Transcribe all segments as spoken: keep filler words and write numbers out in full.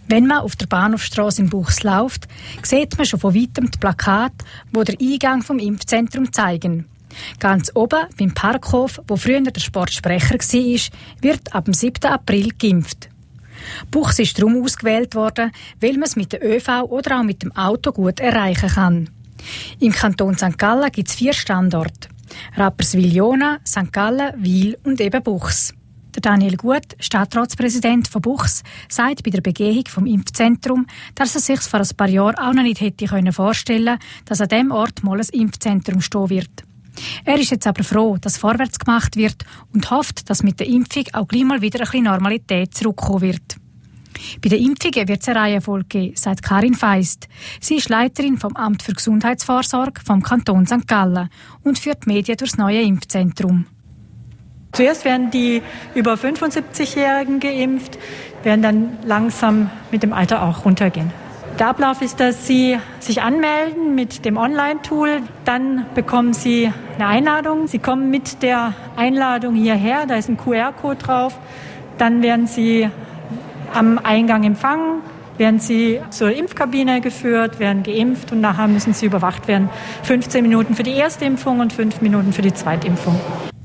Wenn man auf der Bahnhofstrasse in Buchs läuft, sieht man schon von weitem die Plakate, die den Eingang vom Impfzentrum zeigen. Ganz oben, beim Parkhof, wo früher der Sportsprecher war, wird ab dem siebten April geimpft. Buchs ist darum ausgewählt worden, weil man es mit dem ÖV oder auch mit dem Auto gut erreichen kann. Im Kanton Sankt Gallen gibt es vier Standorte: Rapperswil-Jona, Sankt Gallen, Wil und eben Buchs. Der Daniel Gut, Stadtratspräsident von Buchs, sagt bei der Begehung vom Impfzentrum, dass er sich vor ein paar Jahren auch noch nicht hätte vorstellen können, dass an diesem Ort mal ein Impfzentrum stehen wird. Er ist jetzt aber froh, dass vorwärts gemacht wird und hofft, dass mit der Impfung auch gleich mal wieder ein bisschen Normalität zurückkommen wird. Bei den Impfungen wird es eine Reihenfolge geben, sagt Karin Feist. Sie ist Leiterin vom Amt für Gesundheitsvorsorge vom Kanton Sankt Gallen und führt die Medien durchs neue Impfzentrum. Zuerst werden die über fünfundsiebzigjährigen geimpft, werden dann langsam mit dem Alter auch runtergehen. Der Ablauf ist, dass Sie sich anmelden mit dem Online-Tool, dann bekommen Sie eine Einladung. Sie kommen mit der Einladung hierher, da ist ein Q R-Code drauf. Dann werden Sie am Eingang empfangen, werden Sie zur Impfkabine geführt, werden geimpft und nachher müssen Sie überwacht werden. fünfzehn Minuten für die erste Impfung und fünf Minuten für die zweite Impfung.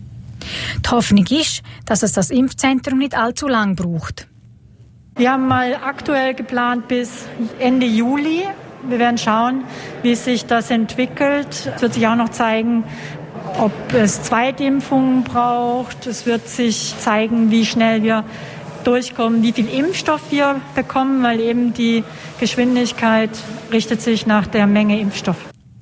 Die Hoffnung ist, dass es das Impfzentrum nicht allzu lang braucht. Wir haben mal aktuell geplant bis Ende Juli. Wir werden schauen, wie sich das entwickelt. Es wird sich auch noch zeigen, ob es Zweitimpfungen braucht. Es wird sich zeigen, wie schnell wir durchkommen, wie viel Impfstoff wir bekommen, weil eben die Geschwindigkeit richtet sich nach der Menge Impfstoff.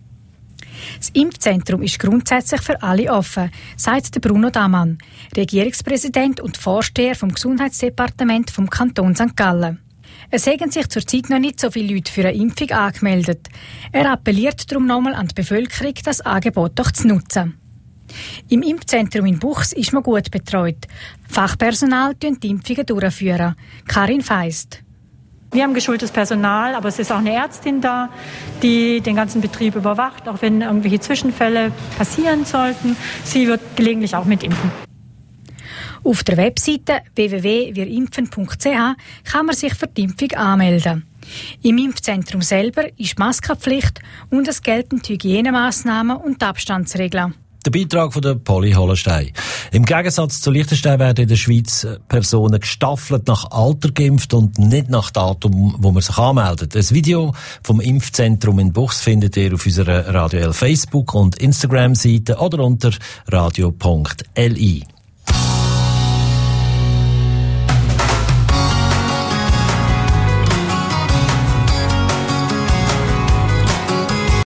Das Impfzentrum ist grundsätzlich für alle offen, sagt Bruno Damann, Regierungspräsident und Vorsteher vom Gesundheitsdepartement vom Kanton Sankt Gallen. Es haben sich zurzeit noch nicht so viele Leute für eine Impfung angemeldet. Er appelliert darum nochmal an die Bevölkerung, das Angebot doch zu nutzen. Im Impfzentrum in Buchs ist man gut betreut. Fachpersonal führen die Impfungen durchführen. Karin Feist. Wir haben geschultes Personal, aber es ist auch eine Ärztin da, die den ganzen Betrieb überwacht, auch wenn irgendwelche Zwischenfälle passieren sollten. Sie wird gelegentlich auch mitimpfen. Auf der Webseite w w w punkt wir impfen punkt c h kann man sich für die Impfung anmelden. Im Impfzentrum selber ist Maskenpflicht und es gelten die Hygienemaßnahmen und die Abstandsregeln. Der Beitrag von der Polly Hollenstein. Im Gegensatz zu Liechtenstein werden in der Schweiz Personen gestaffelt nach Alter geimpft und nicht nach Datum, wo man sich anmeldet. Ein Video vom Impfzentrum in Buchs findet ihr auf unserer Radio L Facebook- und Instagram-Seite oder unter radio punkt l i.